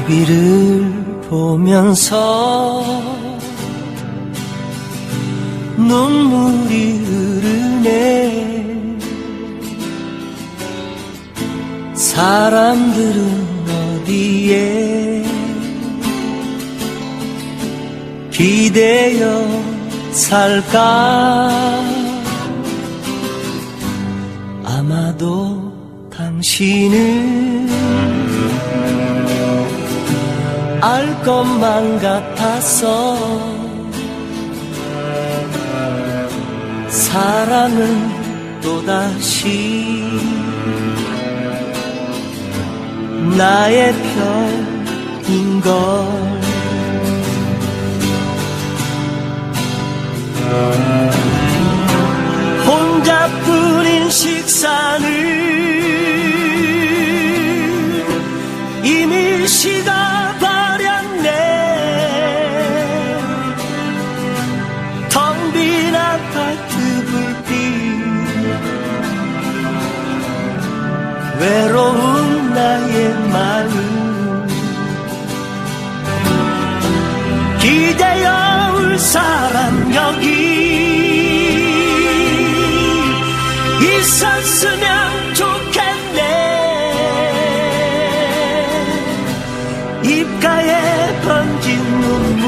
TV를 보면서 눈물이 흐르네. 사람들은 어디에 기대어 살까? 아마도 당신은 알 것만 같아서 사랑은 또다시 나의 편인걸. 혼자뿐인 식사는 이미 시가 바렸네. 텅 빈 아파트 불빛 외로운 나의 마음 기대어 올 사람 여기 있었으면 좋겠네. 입가에 번진 눈물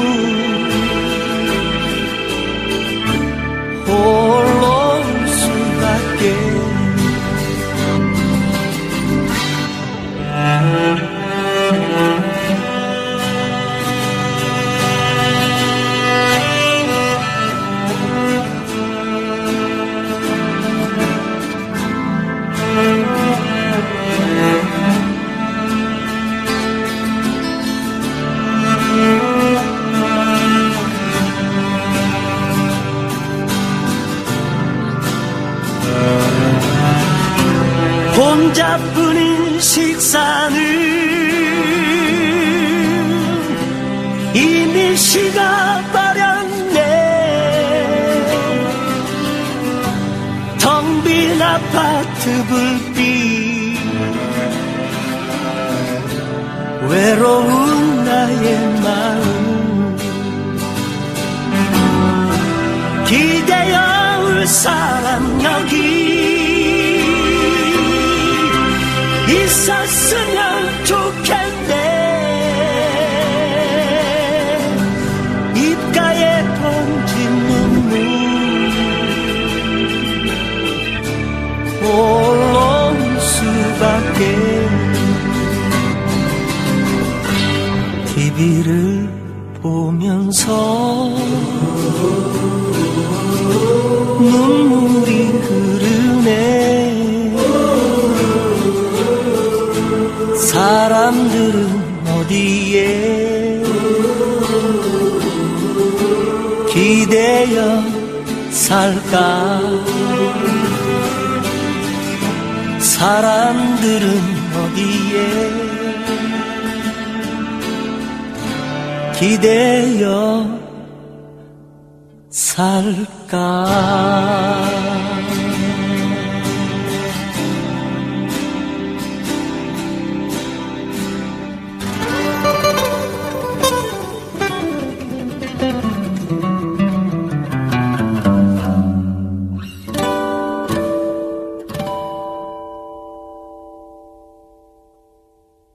홀로 울 수밖에. 혼자뿐인 식사는 이미 시가 바렸네. 텅 빈 아파트 불빛 외로운 나의 마음 기대어 올 사람 여기 있었으면 좋겠네. 입가에 번진 눈물 홀로 울 수밖에. TV를 보면서 눈물이 흐르네. 사람들은 어디에 기대어 살까? 사람들은 어디에 기대어 살까?